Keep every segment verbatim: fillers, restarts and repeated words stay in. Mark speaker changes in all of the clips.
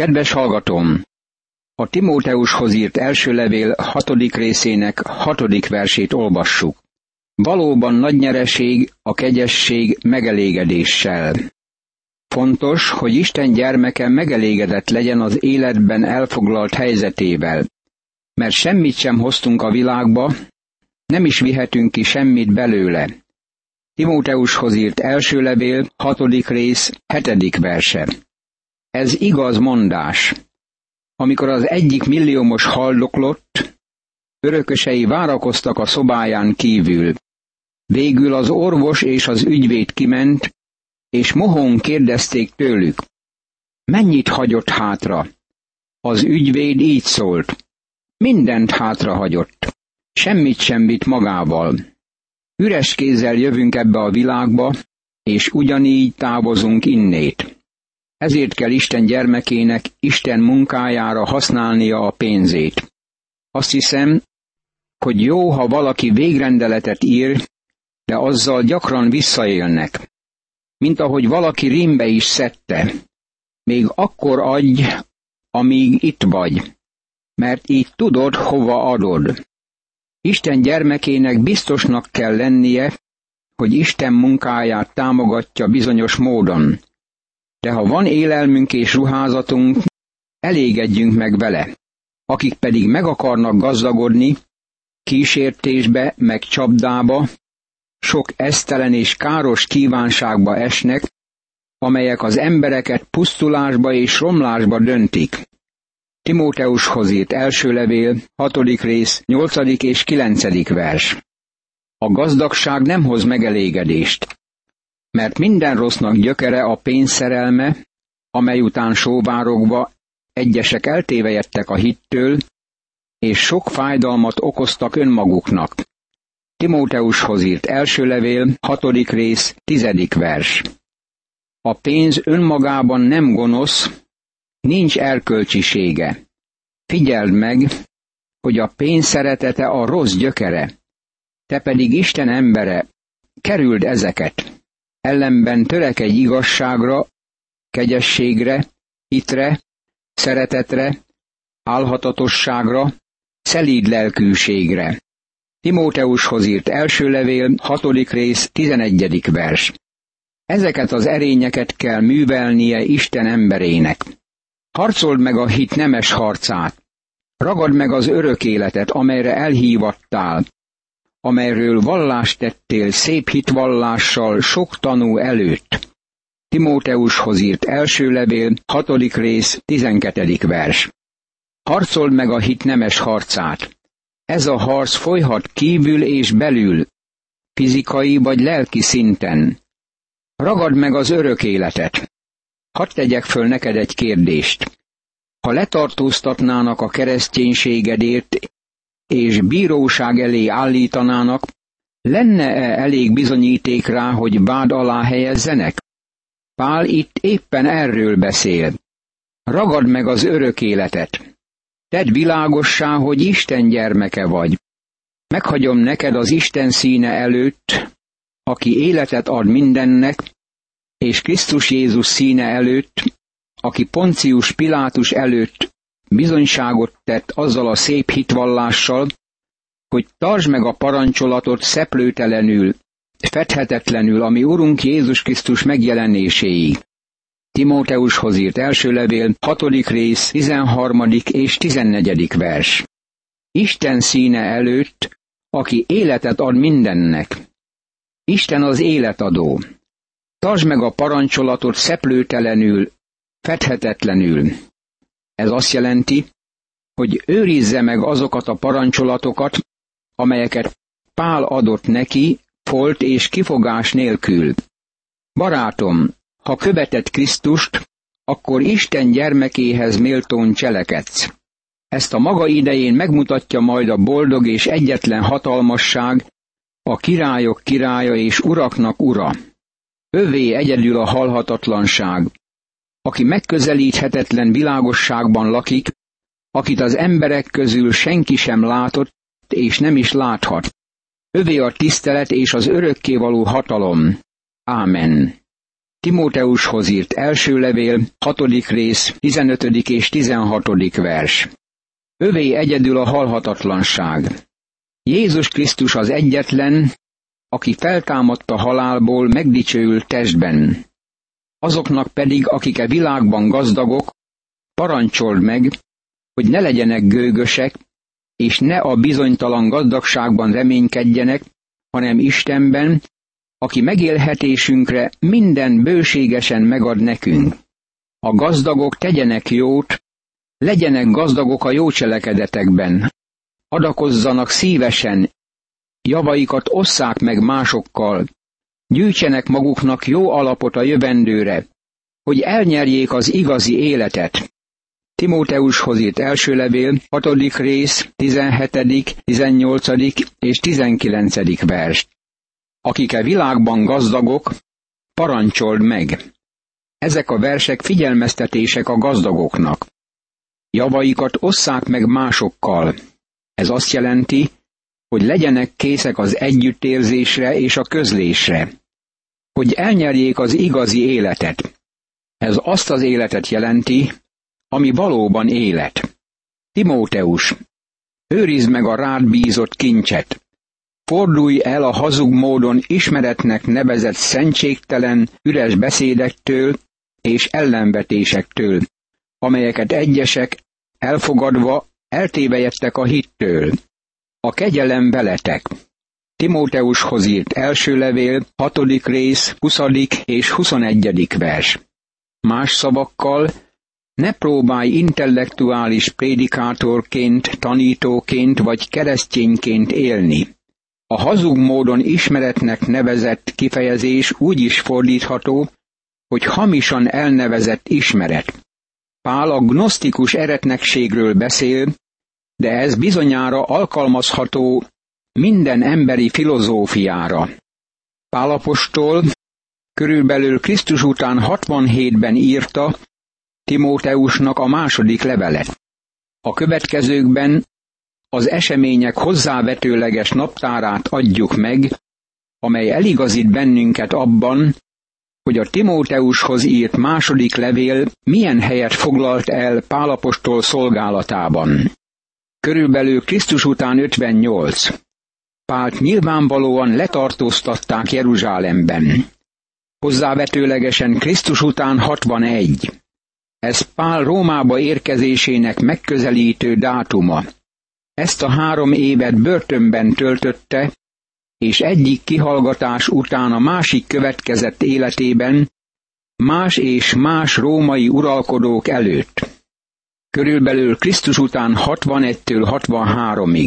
Speaker 1: Kedves hallgatóm! A Timóteushoz írt első levél hatodik részének hatodik versét olvassuk. Valóban nagy nyereség a kegyesség megelégedéssel. Fontos, hogy Isten gyermeke megelégedett legyen az életben elfoglalt helyzetével, mert semmit sem hoztunk a világba, nem is vihetünk ki semmit belőle. Timóteushoz írt első levél, hatodik rész, hetedik verse. Ez igaz mondás. Amikor az egyik milliómos haldoklott, örökösei várakoztak a szobáján kívül. Végül az orvos és az ügyvéd kiment, és mohón kérdezték tőlük. Mennyit hagyott hátra? Az ügyvéd így szólt. Mindent hátra hagyott. Semmit sem vitt magával. Üres kézzel jövünk ebbe a világba, és ugyanígy távozunk innét. Ezért kell Isten gyermekének Isten munkájára használnia a pénzét. Azt hiszem, hogy jó, ha valaki végrendeletet ír, de azzal gyakran visszaélnek. Mint ahogy valaki rímbe is szedte. Még akkor adj, amíg itt vagy, mert így tudod, hova adod. Isten gyermekének biztosnak kell lennie, hogy Isten munkáját támogatja bizonyos módon. De ha van élelmünk és ruházatunk, elégedjünk meg vele. Akik pedig meg akarnak gazdagodni, kísértésbe meg csapdába, sok esztelen és káros kívánságba esnek, amelyek az embereket pusztulásba és romlásba döntik. Timóteushoz írt első levél, hatodik rész, nyolcadik és kilencedik vers. A gazdagság nem hoz megelégedést, mert minden rossznak gyökere a pénzszerelme, amely után sóvárogva egyesek eltévejedtek a hittől, és sok fájdalmat okoztak önmaguknak. Timóteushoz írt első levél, hatodik rész, tizedik vers. A pénz önmagában nem gonosz, nincs erkölcsisége. Figyeld meg, hogy a pénz szeretete a rossz gyökere. Te pedig Isten embere, kerüld ezeket. Ellenben törekedj igazságra, kegyességre, hitre, szeretetre, álhatatosságra, szelíd lelkűségre. Timóteushoz írt első levél, hatodik rész, tizenegyedik vers. Ezeket az erényeket kell művelnie Isten emberének. Harcold meg a hit nemes harcát. Ragad meg az örök életet, amelyre elhívattál, amelyről vallást tettél szép hitvallással sok tanú előtt. Timóteushoz írt első levél, hatodik rész, tizenkettedik vers. Harcold meg a hit nemes harcát. Ez a harc folyhat kívül és belül, fizikai vagy lelki szinten. Ragad meg az örök életet. Hadd tegyek föl neked egy kérdést. Ha letartóztatnának a kereszténységedért, és bíróság elé állítanának, lenne-e elég bizonyíték rá, hogy vád alá helyezzenek? Pál itt éppen erről beszél. Ragad meg az örök életet. Tedd világossá, hogy Isten gyermeke vagy. Meghagyom neked az Isten színe előtt, aki életet ad mindennek, és Krisztus Jézus színe előtt, aki Poncius Pilátus előtt bizonyságot tett azzal a szép hitvallással, hogy tartsd meg a parancsolatot szeplőtelenül, fedhetetlenül, ami Urunk Jézus Krisztus megjelenéséig. Timóteushoz írt első levél, hatodik rész, tizenharmadik és tizennegyedik vers. Isten színe előtt, aki életet ad mindennek. Isten az életadó. Tartsd meg a parancsolatot szeplőtelenül, fedhetetlenül. Ez azt jelenti, hogy őrizze meg azokat a parancsolatokat, amelyeket Pál adott neki, folt és kifogás nélkül. Barátom, ha követed Krisztust, akkor Isten gyermekéhez méltón cselekedsz. Ezt a maga idején megmutatja majd a boldog és egyetlen hatalmasság, a királyok királya és uraknak ura. Övé egyedül a halhatatlanság, aki megközelíthetetlen világosságban lakik, akit az emberek közül senki sem látott és nem is láthat. Övé a tisztelet és az örökkévaló hatalom. Ámen. Timóteushoz írt első levél, hatodik rész, tizenötödik és tizenhatodik vers. Övé egyedül a halhatatlanság. Jézus Krisztus az egyetlen, aki feltámadt a halálból megdicsőült testben. Azoknak pedig, akik a világban gazdagok, parancsold meg, hogy ne legyenek gőgösek, és ne a bizonytalan gazdagságban reménykedjenek, hanem Istenben, aki megélhetésünkre minden bőségesen megad nekünk. A gazdagok tegyenek jót, legyenek gazdagok a jó cselekedetekben, adakozzanak szívesen, javaikat osszák meg másokkal, gyűjtsenek maguknak jó alapot a jövendőre, hogy elnyerjék az igazi életet. Timóteushoz írt első levél, hatodik rész, tizenhetedik, tizennyolcadik és tizenkilencedik vers. Akik e világban gazdagok, parancsold meg. Ezek a versek figyelmeztetések a gazdagoknak. Javaikat osszák meg másokkal. Ez azt jelenti, hogy legyenek készek az együttérzésre és a közlésre. Hogy elnyerjék az igazi életet. Ez azt az életet jelenti, ami valóban élet. Timóteus, őrizd meg a rád bízott kincset. Fordulj el a hazug módon ismeretnek nevezett szentségtelen, üres beszédektől és ellenvetésektől, amelyeket egyesek elfogadva eltévejedtek a hittől. A kegyelem veletek. Timóteushoz írt első levél, hatodik rész, huszadik és huszonegyedik vers. Más szavakkal, ne próbálj intellektuális prédikátorként, tanítóként vagy keresztényként élni. A hazug módon ismeretnek nevezett kifejezés úgy is fordítható, hogy hamisan elnevezett ismeret. Pál a gnosztikus eretnekségről beszél, de ez bizonyára alkalmazható minden emberi filozófiára. Pál apostol körülbelül Krisztus után hatvanhétben írta Timóteusnak a második levelet. A következőkben az események hozzávetőleges naptárát adjuk meg, amely eligazít bennünket abban, hogy a Timóteushoz írt második levél milyen helyet foglalt el Pál apostol szolgálatában. Körülbelül Krisztus után ötvennyolc. Pált nyilvánvalóan letartóztatták Jeruzsálemben. Hozzávetőlegesen Krisztus után hatvanegy. Ez Pál Rómába érkezésének megközelítő dátuma. Ezt a három évet börtönben töltötte, és egyik kihallgatás után a másik következett életében, más és más római uralkodók előtt. Körülbelül Krisztus után hatvanegytől hatvanháromig.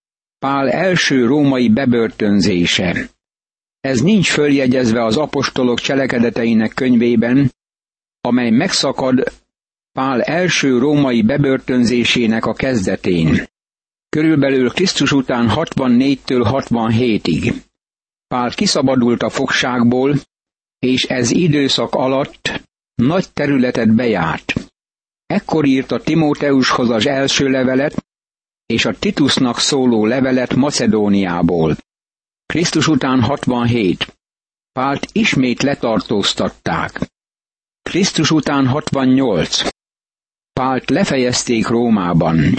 Speaker 1: Pál első római bebörtönzése. Ez nincs följegyezve az apostolok cselekedeteinek könyvében, amely megszakad Pál első római bebörtönzésének a kezdetén. Körülbelül Krisztus után hatvannégytől hatvanhétig. Pál kiszabadult a fogságból, és ez időszak alatt nagy területet bejárt. Ekkor írta Timóteushoz az első levelet, és a Titusnak szóló levelet Macedóniából. Krisztus után hatvanhét. Pált ismét letartóztatták. Krisztus után hatvannyolc. Pált lefejezték Rómában.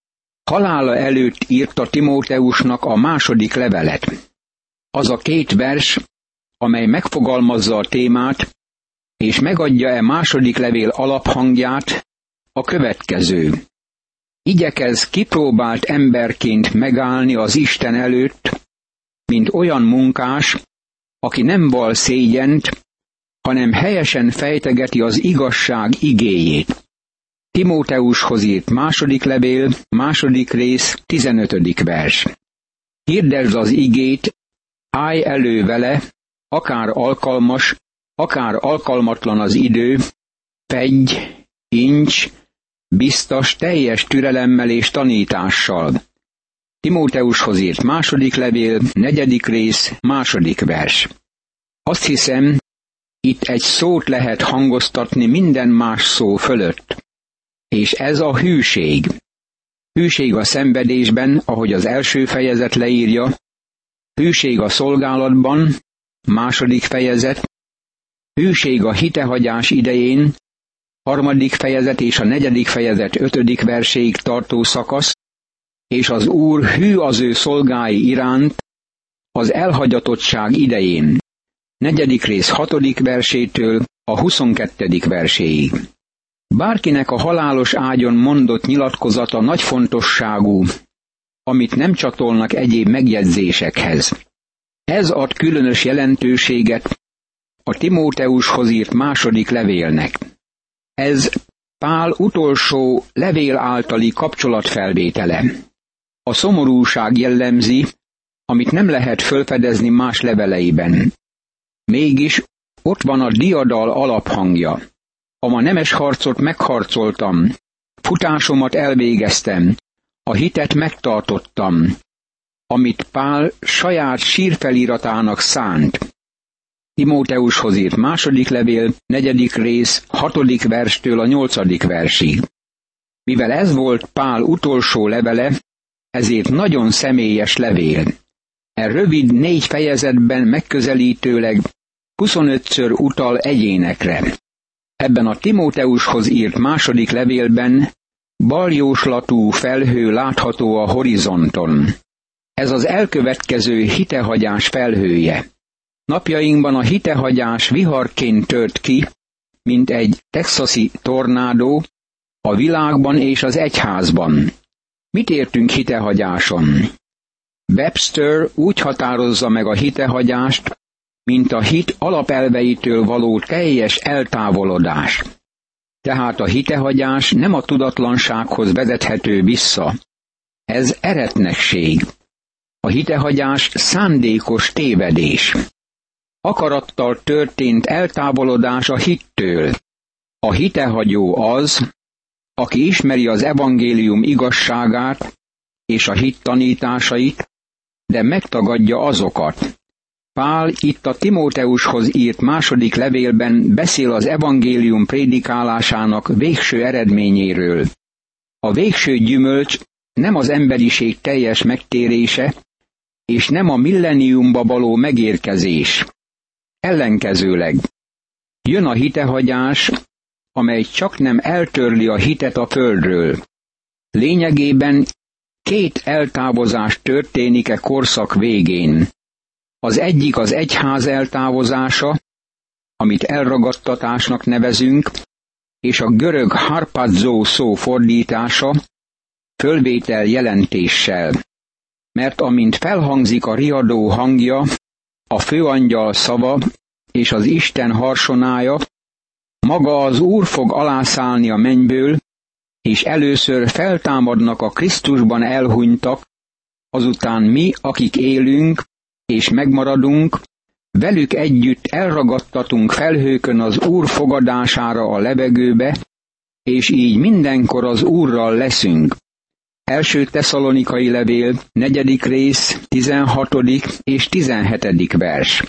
Speaker 1: Halála előtt írta Timóteusnak a második levelet. Az a két vers, amely megfogalmazza a témát, és megadja e második levél alaphangját, a következő. Igyekezz kipróbált emberként megállni az Isten előtt, mint olyan munkás, aki nem val szégyent, hanem helyesen fejtegeti az igazság igéjét. Timóteushoz írt második levél, második rész, tizenötödik vers. Hirdesd az igét, állj elő vele, akár alkalmas, akár alkalmatlan az idő, fedj, incs, biztos, teljes türelemmel és tanítással. Timóteushoz írt második levél, negyedik rész, második vers. Azt hiszem, itt egy szót lehet hangoztatni minden más szó fölött. És ez a hűség. Hűség a szenvedésben, ahogy az első fejezet leírja, hűség a szolgálatban, második fejezet, hűség a hitehagyás idején, harmadik fejezet és a negyedik fejezet ötödik verséig tartó szakasz, és az Úr hű az ő szolgái iránt, az elhagyatottság idején, negyedik rész hatodik versétől a huszonkettedik verséig. Bárkinek a halálos ágyon mondott nyilatkozata nagy fontosságú, amit nem csatolnak egyéb megjegyzésekhez. Ez ad különös jelentőséget a Timóteushoz írt második levélnek. Ez Pál utolsó levél általi kapcsolatfelvétele. A szomorúság jellemzi, amit nem lehet felfedezni más leveleiben. Mégis ott van a diadal alaphangja. A ma nemes harcot megharcoltam, futásomat elvégeztem, a hitet megtartottam, amit Pál saját sírfeliratának szánt. Timóteushoz írt második levél, negyedik rész, hatodik verstől a nyolcadik versig. Mivel ez volt Pál utolsó levele, ezért nagyon személyes levél. E rövid négy fejezetben megközelítőleg huszonötször utal egyénekre. Ebben a Timóteushoz írt második levélben baljóslatú felhő látható a horizonton. Ez az elkövetkező hitehagyás felhője. Napjainkban a hitehagyás viharként tört ki, mint egy texasi tornádó, a világban és az egyházban. Mit értünk hitehagyáson? Webster úgy határozza meg a hitehagyást, mint a hit alapelveitől való teljes eltávolodás. Tehát a hitehagyás nem a tudatlansághoz vezethető vissza. Ez eretnekség. A hitehagyás szándékos tévedés. Akarattal történt eltávolodás a hittől. A hitehagyó az, aki ismeri az evangélium igazságát és a hit tanításait, de megtagadja azokat. Pál itt a Timóteushoz írt második levélben beszél az evangélium prédikálásának végső eredményéről. A végső gyümölcs nem az emberiség teljes megtérése, és nem a milleniumba való megérkezés. Ellenkezőleg jön a hitehagyás, amely csaknem eltörli a hitet a földről. Lényegében két eltávozás történik e korszak végén. Az egyik az egyház eltávozása, amit elragadtatásnak nevezünk, és a görög harpazzó szó fordítása, fölvétel jelentéssel. Mert amint felhangzik a riadó hangja, a főangyal szava és az Isten harsonája, maga az Úr fog alászállni a mennyből, és először feltámadnak a Krisztusban elhunytak, azután mi, akik élünk, és megmaradunk, velük együtt elragadtatunk felhőkön az Úr fogadására a levegőbe, és így mindenkor az Úrral leszünk. Első Tesszalonikai levél, negyedik rész, tizenhatodik és tizenhetedik vers.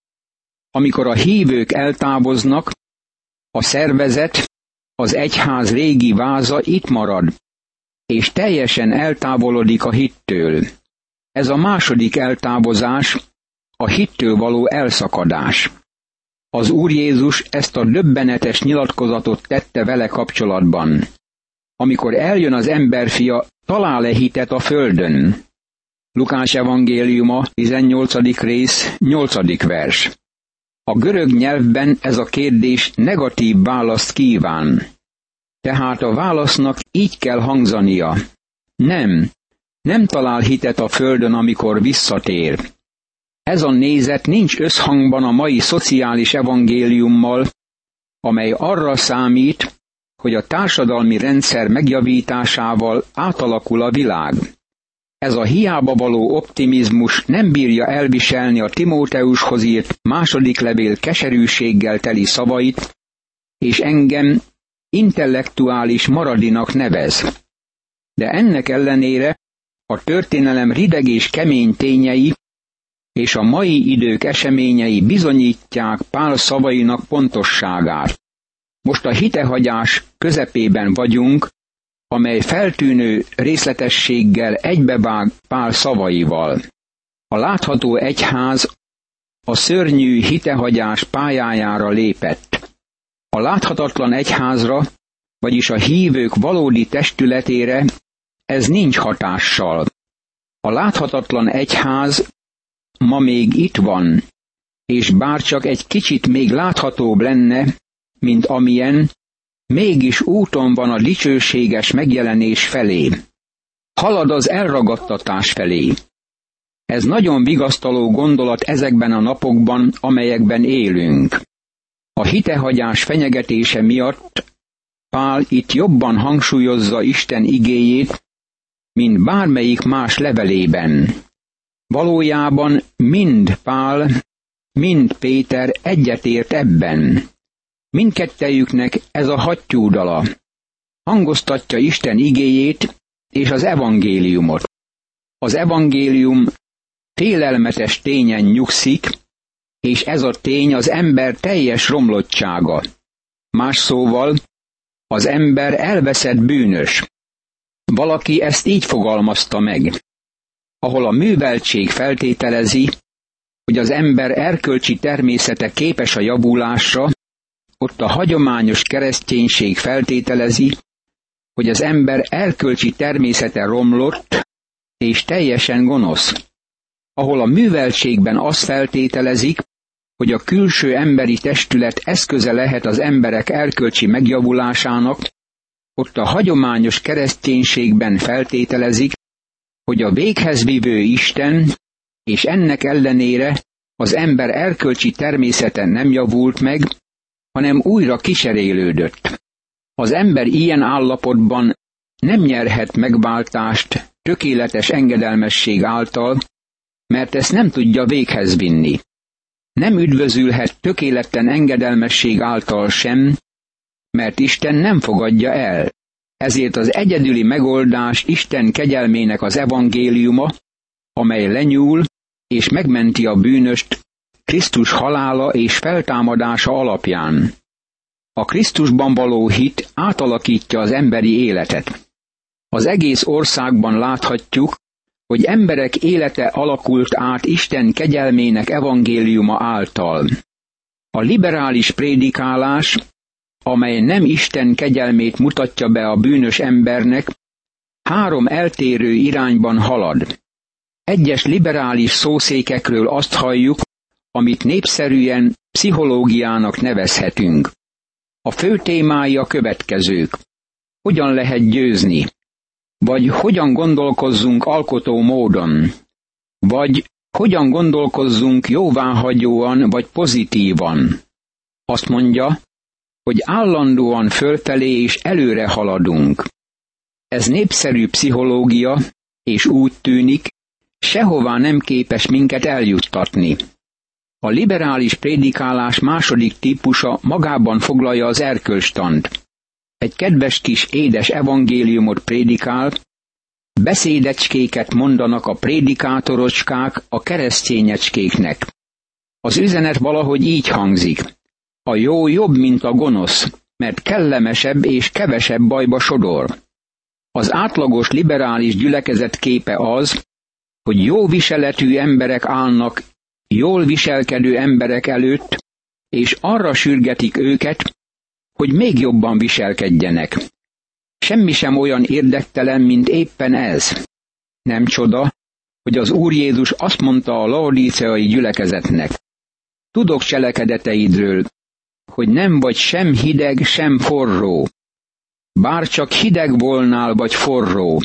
Speaker 1: Amikor a hívők eltávoznak, a szervezet, az egyház régi váza itt marad, és teljesen eltávolodik a hittől. Ez a második eltávozás, a hittől való elszakadás. Az Úr Jézus ezt a döbbenetes nyilatkozatot tette vele kapcsolatban. Amikor eljön az emberfia, talál-e hitet a földön? Lukás evangéliuma, tizennyolcadik rész, nyolcadik vers. A görög nyelvben ez a kérdés negatív választ kíván. Tehát a válasznak így kell hangzania. Nem, nem talál hitet a földön, amikor visszatér. Ez a nézet nincs összhangban a mai szociális evangéliummal, amely arra számít, hogy a társadalmi rendszer megjavításával átalakul a világ. Ez a hiába való optimizmus nem bírja elviselni a Timóteushoz írt második levél keserűséggel teli szavait, és engem intellektuális maradinak nevez. De ennek ellenére a történelem rideg és kemény tényei és a mai idők eseményei bizonyítják Pál szavainak pontosságát. Most a hitehagyás közepében vagyunk, amely feltűnő részletességgel egybevág Pál szavaival. A látható egyház a szörnyű hitehagyás pályájára lépett. A láthatatlan egyházra, vagyis a hívők valódi testületére ez nincs hatással. A láthatatlan egyház ma még itt van, és bár csak egy kicsit még láthatóbb lenne, mint amilyen, mégis úton van a dicsőséges megjelenés felé. Halad az elragadtatás felé. Ez nagyon vigasztaló gondolat ezekben a napokban, amelyekben élünk. A hitehagyás fenyegetése miatt Pál itt jobban hangsúlyozza Isten igéjét, mint bármelyik más levelében. Valójában mind Pál, mind Péter egyetért ebben. Mindkettejüknek ez a hattyúdala. Hangoztatja Isten igéjét és az evangéliumot. Az evangélium félelmetes tényen nyugszik, és ez a tény az ember teljes romlottsága. Más szóval, az ember elveszett bűnös. Valaki ezt így fogalmazta meg. Ahol a műveltség feltételezi, hogy az ember erkölcsi természete képes a javulásra, ott a hagyományos kereszténység feltételezi, hogy az ember erkölcsi természete romlott és teljesen gonosz. Ahol a műveltségben azt feltételezik, hogy a külső emberi testület eszköze lehet az emberek erkölcsi megjavulásának, ott a hagyományos kereszténységben feltételezik, hogy a véghez vivő Isten, és ennek ellenére az ember erkölcsi természete nem javult meg, hanem újra kiserélődött. Az ember ilyen állapotban nem nyerhet megváltást tökéletes engedelmesség által, mert ezt nem tudja véghez vinni. Nem üdvözülhet tökéletlen engedelmesség által sem, mert Isten nem fogadja el. Ezért az egyedüli megoldás Isten kegyelmének az evangéliuma, amely lenyúl és megmenti a bűnöst Krisztus halála és feltámadása alapján. A Krisztusban való hit átalakítja az emberi életet. Az egész országban láthatjuk, hogy emberek élete alakult át Isten kegyelmének evangéliuma által. A liberális prédikálás, amely nem Isten kegyelmét mutatja be a bűnös embernek, három eltérő irányban halad. Egyes liberális szószékekről azt halljuk, amit népszerűen pszichológiának nevezhetünk. A fő témái a következők. Hogyan lehet győzni? Vagy hogyan gondolkozzunk alkotó módon? Vagy hogyan gondolkozzunk jóváhagyóan vagy pozitívan? Azt mondja, hogy állandóan fölfelé és előre haladunk. Ez népszerű pszichológia, és úgy tűnik, sehová nem képes minket eljuttatni. A liberális prédikálás második típusa magában foglalja az erkölcstant. Egy kedves kis édes evangéliumot prédikál, beszédecskéket mondanak a prédikátorocskák a keresztényecskéknek. Az üzenet valahogy így hangzik. A jó jobb, mint a gonosz, mert kellemesebb és kevesebb bajba sodor. Az átlagos liberális gyülekezet képe az, hogy jó viseletű emberek állnak jól viselkedő emberek előtt, és arra sürgetik őket, hogy még jobban viselkedjenek. Semmi sem olyan érdektelen, mint éppen ez. Nem csoda, hogy az Úr Jézus azt mondta a laodíceai gyülekezetnek. Tudok cselekedeteidről, hogy nem vagy sem hideg, sem forró. Bár csak hideg volnál vagy forró.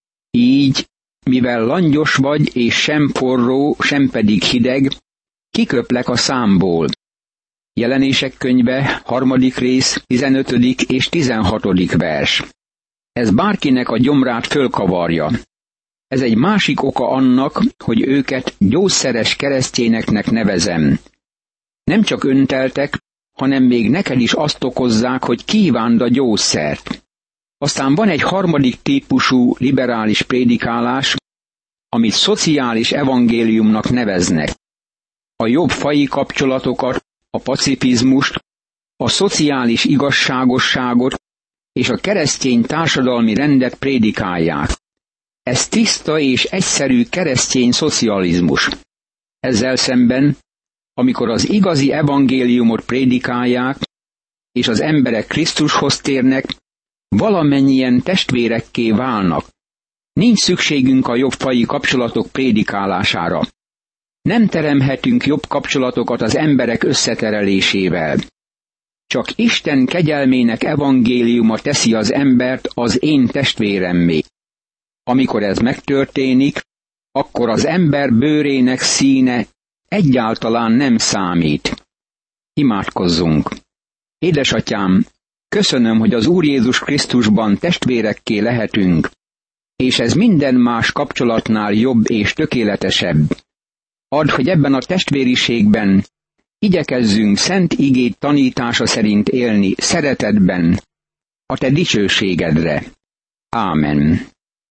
Speaker 1: Így, mivel langyos vagy, és sem forró, sem pedig hideg, kiköplek a számból. Jelenések könyve, harmadik rész, tizenötödik és tizenhatodik vers. Ez bárkinek a gyomrát fölkavarja. Ez egy másik oka annak, hogy őket gyógyszeres keresztényeknek nevezem. Nem csak önteltek, hanem még neked is azt okozzák, hogy kívánd a gyógyszert. Aztán van egy harmadik típusú liberális prédikálás, amit szociális evangéliumnak neveznek. A jobb faji kapcsolatokat, a pacifizmust, a szociális igazságosságot és a keresztény társadalmi rendet prédikálják. Ez tiszta és egyszerű keresztény szocializmus. Ezzel szemben amikor az igazi evangéliumot prédikálják, és az emberek Krisztushoz térnek, valamennyien testvérekké válnak. Nincs szükségünk a jobb faji kapcsolatok prédikálására. Nem teremhetünk jobb kapcsolatokat az emberek összeterelésével. Csak Isten kegyelmének evangéliuma teszi az embert az én testvéremmé. Amikor ez megtörténik, akkor az ember bőrének színe egyáltalán nem számít. Imádkozzunk! Édesatyám, köszönöm, hogy az Úr Jézus Krisztusban testvérekké lehetünk, és ez minden más kapcsolatnál jobb és tökéletesebb. Add, hogy ebben a testvériségben igyekezzünk szent igéd tanítása szerint élni szeretetben, a te dicsőségedre. Ámen.